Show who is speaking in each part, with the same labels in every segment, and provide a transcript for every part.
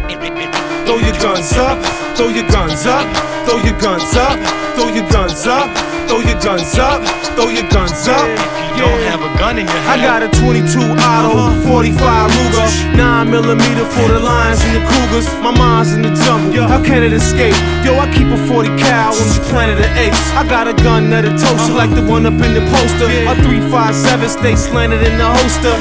Speaker 1: Throw your guns up, throw your guns up, throw your guns up, throw your guns up, throw your guns up, throw your guns up.
Speaker 2: You don't have a gun in your hand.
Speaker 1: I got a 22 auto, 45 Ruger, 9mm for the lions and the cougars. My mind's in the jungle, how can it escape? Yo, I keep a 40 cal on the planet of apes. I got a gun that'll toast you like the one up in the poster. A 357 stay slanted in the holster.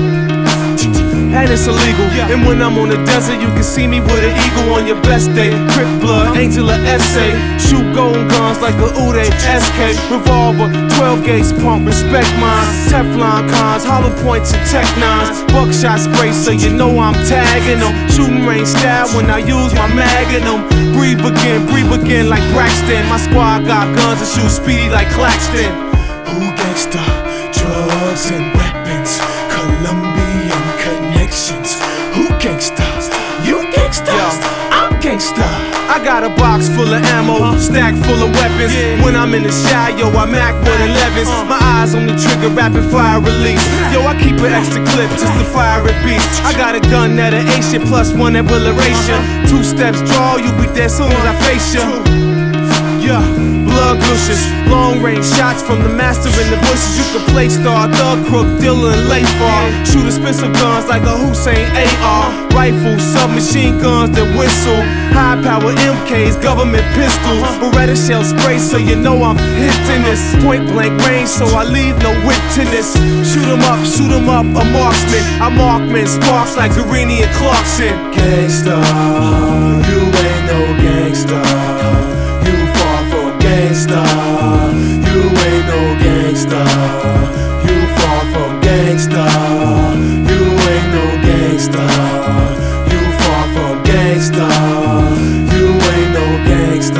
Speaker 1: And it's illegal. And when I'm on the desert, you can see me with an eagle on your best day. Crip blood, angel of essay. Shoot golden guns like a Uday SK. Revolver, 12 gauge pump, respect mine. Teflon cons, hollow points and tech nines. Buckshot spray, so you know I'm tagging them. Shooting range style when I use my magnum. Breathe again like Braxton. My squad got guns and shoot speedy like Claxton.
Speaker 3: Who gangsta? Drugs and weapons, Colombian connections. Who gangsta? You gangsta? I'm gangsta.
Speaker 1: I got a box full of ammo, stack full of weapons. When I'm in the shy, yo, I Mac with 11s. My eyes on the trigger, rapid fire release. Yo, I keep an extra clip just to fire it beat. I got a gun that'll ace you, plus one that will erase you. 2 steps draw, you be dead soon as I face you. Yeah, blood gushes, long range shots from the master in the bushes. You can play star, thug, crook, dealer, and lay far. Shoot expensive guns like a Hussein AR. Rifles, submachine guns that whistle. High power MKs, government pistols. Beretta shell spray, so you know I'm hitting this. Point blank range, so I leave no witness. Shoot 'em up, a marksman. I markman, sparks like Guarini and Clarkson.
Speaker 3: Gangsta, you ain't no gangsta. You far from gangsta. You ain't no gangsta. You far from gangsta. You ain't no gangsta. You far from gangsta. You ain't no gangsta.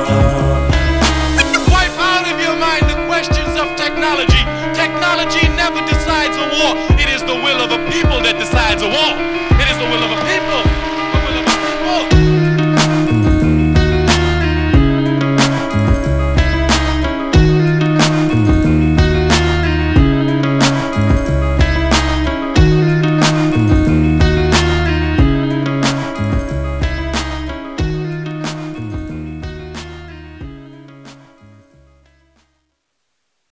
Speaker 2: Wipe out of your mind the questions of technology. Technology never decides a war. It is the will of a people that decides a war.